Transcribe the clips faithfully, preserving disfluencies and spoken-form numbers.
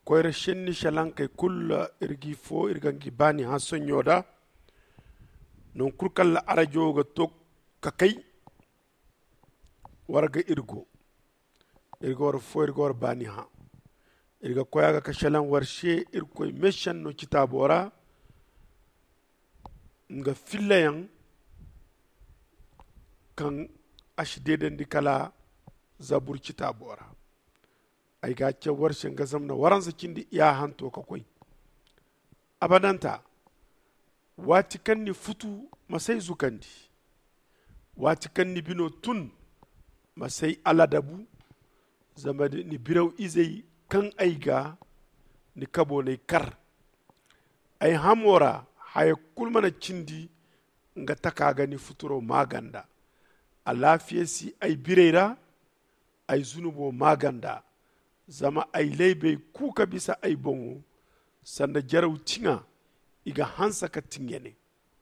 koyra shenni shalan kay kulla irgi fo irgangi bani ha sonyoda non kurkal la arajo ga tok kakay warga irgo irgo war fo irgo war bani ha irga koyaga ka shalan warshe irkoy meshan no kitabora nga fillayan kan ashdeden dikala zabur kitabora ay ga ce warshe nga zamna waransa kindi ya hanto ka koy abadanta wati kanni futu masai zukandi wati kanni bino tun masai aladabu zama ni biraw izai kan aiga ni kabo ne kar ay hamora haya kulmana cindi nga takaga ni futuro maganda alafiyesi ay bireira ay zunubo maganda zama ay lebe kuka bisa ay bongo sanda jaraw tinga iga hansa ka tingene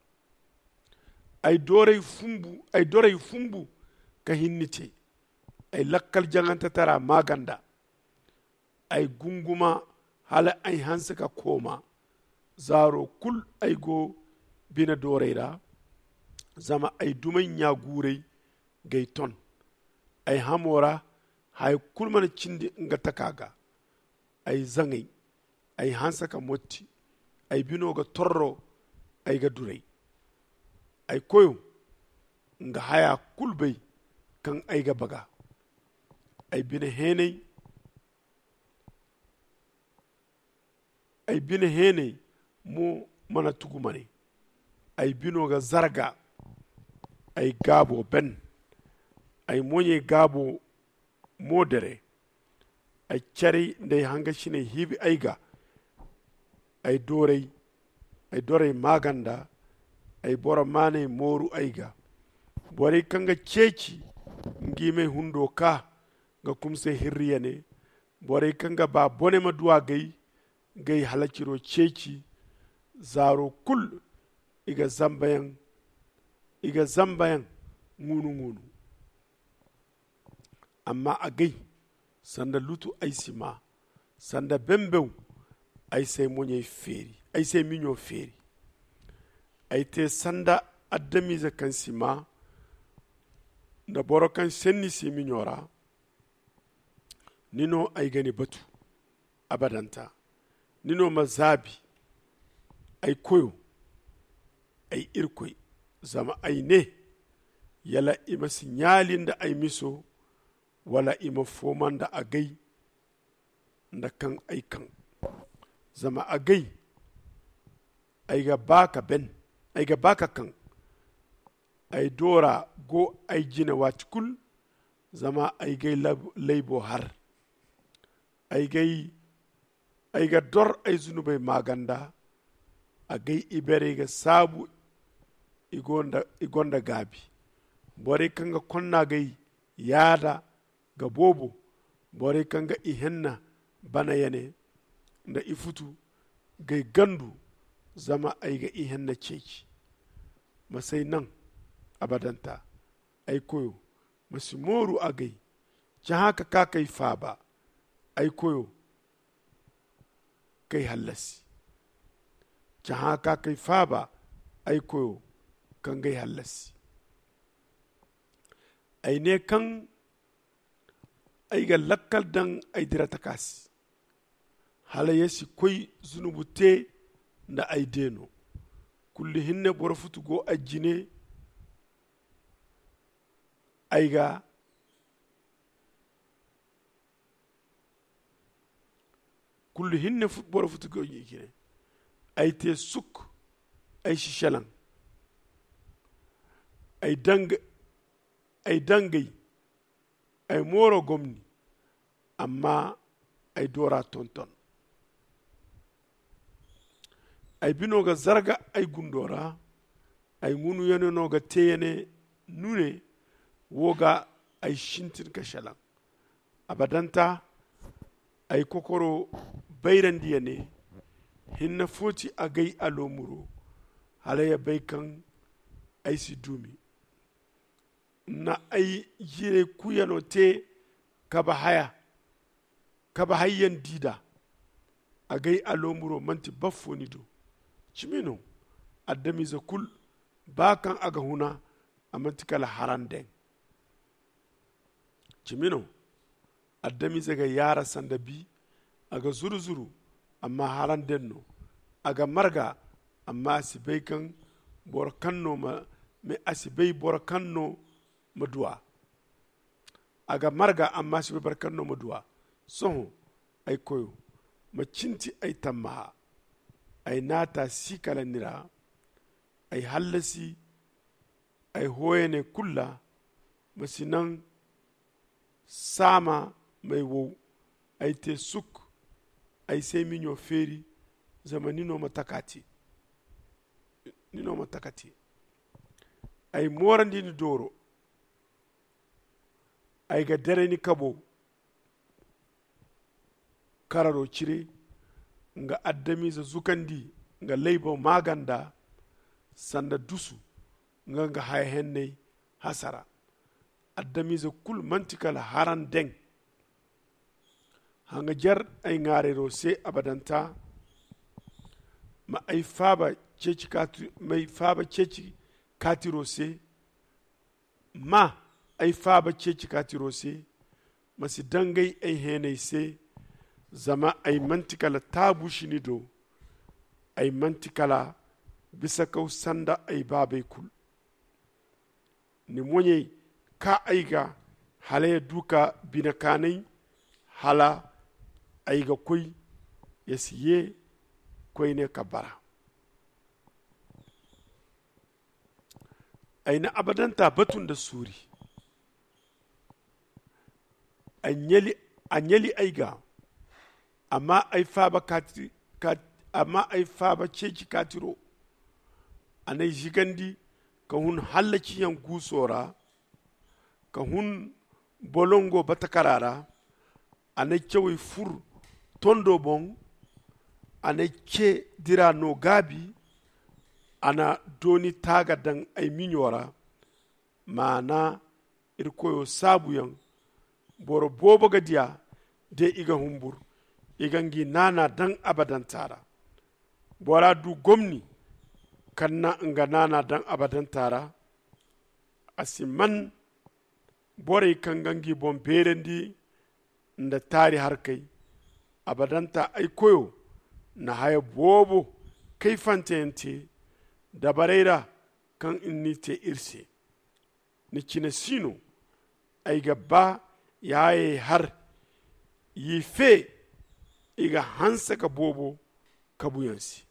ay dorey fumbu ay dorey fumbu ka hinnite ay lakkal janganta tara maganda ay gunguma hala ay hansa ka koma zaro kul ay go bina doreyra zama ay dumay nyagurey gay ton ay hamora hay kulmana cindi nga takaga ay zangay ay hansa ka motti ay binoga torro ay ga duray ay koyo nga haya kulbay kan ay ga baga ay bina heney ay bina heney mo mana tugumane ay binoga zarga ay gabo ben ay moñe gabo modere ay cari ndey hanga shine hibi ayga ay dorey ay dorey maganda ay bora mane moru ayga bore kanga ceci ngime hundo ka ga kumse hirriyane bore kanga ba bone ma duwa gay gay halakiro ceci zaro kul iga zambayan iga zambayan ngunu ngunu amma a gai sanda lutu ay sima sanda bembew ay sai monye feri ay sai minyo feri ay te sanda addamiza kan sima da boro kan senni si minyora nino ay gani batu abadanta nino mazabi ay koyo ay irkoy zama ay ne yala ima sinyalin da ay miso wala ima foman da agai da kan ay kan zama agai ay ga baka ben ay ga baka kan ay dora go ay jina watikul zama ay gay laibo har ay gay ay ga dor ay zunubay maganda agay ibere ga sabu igonda igonda gabi bore kanga konna gay yada ga bobo bore kanga ihenna bana yane da ifutu gay gandu zama ay ga ihenna ceci masai nan abadanta ay koyo masi moru agay ci haka ka kai faba ay koyo kai hallasi ci haka kai faba ay koyo kan gay hallasi ay ne kan ay ga lakkal dan ay dirata kasi hala yesi koy zunubu te da ay deno kulli hinne boro futugo ajine ay ga kulli hinne boro futugo yikine ay te suk ay shishalan ay dang ay dangay ay moro gomni amma ay dora tonton ay binoga zarga ay gundora ay ngunu yano noga teyene nune woga ay shintin ka shalan abadanta ay kokoro bayrandiyane hinna foti agay alomuro halaya baykan ay si dumi na ay yire kuyano te kaba haya kaba hayyan dida agai alomuro manti baffoni do cimino addamize kul bakan aga huna amanti kala haranden cimino addamize ga yara sanda bi aga zuru zuru amma haranden no aga marga amma asibai kan bor kanno ma me asibai bor kanno maduwa aga marga amma asibai bor kanno maduwa soho ay koyo macinti ay tamma ay nata sikala nira ay hallasi ay hoyene kulla masinan sama mai wo ay te suk ay sai minyo feri zama nino matakati nino matakati ay morandi ni doro ay ga dare ni kabo kararo cire nga addami za zukandi nga laiba maganda sanda dusu nga nga hayhenne hasara addami za kul mantikal haran deng hanga jar ay ngarero se abadanta ma ay faba ceci kati mai faba ceci katiro se ma ay faba ceci katiro se masi dangai ay henai se zama ay mantikala tabu shini do ay mantikala bisa kau sanda ay babai kul ni monye ka aiga halaye duka binakanai hala aiga koi ya siye koi ne kabara aina abadanta batun da suri anyeli anyeli aiga amma ai faba kati kat, amma ai faba ceci katiro anai jigandi ka hun hallaki yan gusora ka hun bolongo batakarara anai cewi fur tondo bon anai ce dira no gabi ana doni taga dan ai minyora mana irkoyo sabuyan boro bobo gadiya de iga humbur igangi nana dan abadan tara bora du gomni kanna nga nana dan abadan tara asiman bore kangangi bon berendi nda tari harkai abadanta ai koyo na haya bobo kai fantente da bareira kan inni te irse ni kina sino ai gaba yaye har yi fe iga hansa ka bobo kabuyansi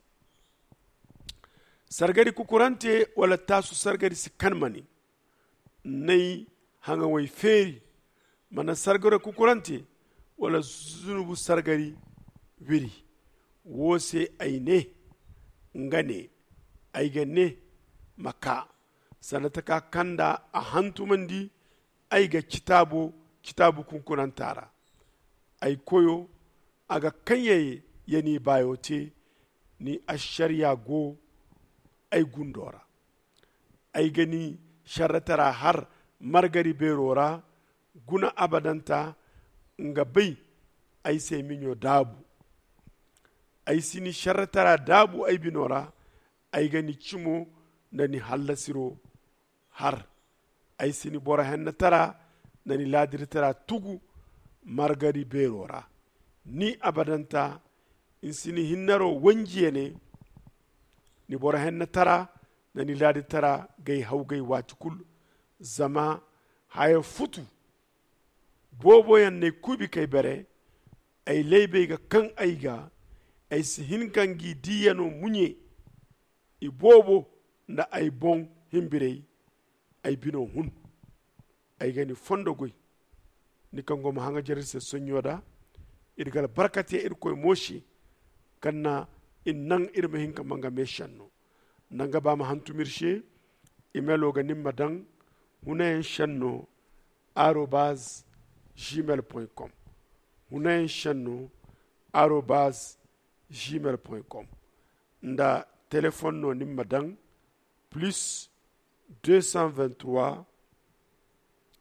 sargari kukurante wala tasu sargari si kanmani nai hanga wai feri mana sargari kukurante wala zunubu sargari wiri wose aine ngane aigane maka sanata ka kanda a hantumandi aiga kitabu kitabu kunkurantara ai koyo aga kanyaye yani bayote ni ashariya go ai gundora ai gani sharatara har margari berora guna abadanta nga bai ai sai minyo dabu ai sini sharatara dabu ai binora ai gani cimo na ni hallasiro har ai sini bora henna tara na ni ladiri tara tugu margari berora ni abadanta in sini hinnaro wanjiye ne ni bora henna tara na ni ladi tara gai hau gai wati kul zama haya futu bobo yan ne kubi kai bere ay lebe ga kan aiga ay si hinkangi diyano munye i bobo nda ay bon himbirei ay bino hun ay gani fondo goy ni kango ma hanga jarise sonyoda irgal barkati ir koy moshi kanna innan irma hinka manga meshanno nanga ba ma hantumirshe imelo ga nimma dan hunayen shanno arobase gmail point com hunayen shanno arobase gmail point com nda téléphone no nimma dan plus deux cent vingt-trois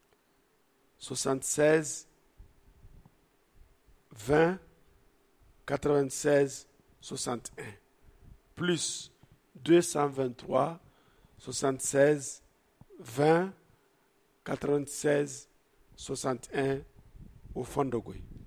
soixante-seize vingt quatre-vingt-seize soixante et un plus deux cent vingt-trois soixante-seize vingt quatre-vingt-seize soixante et un au fond de Gouy.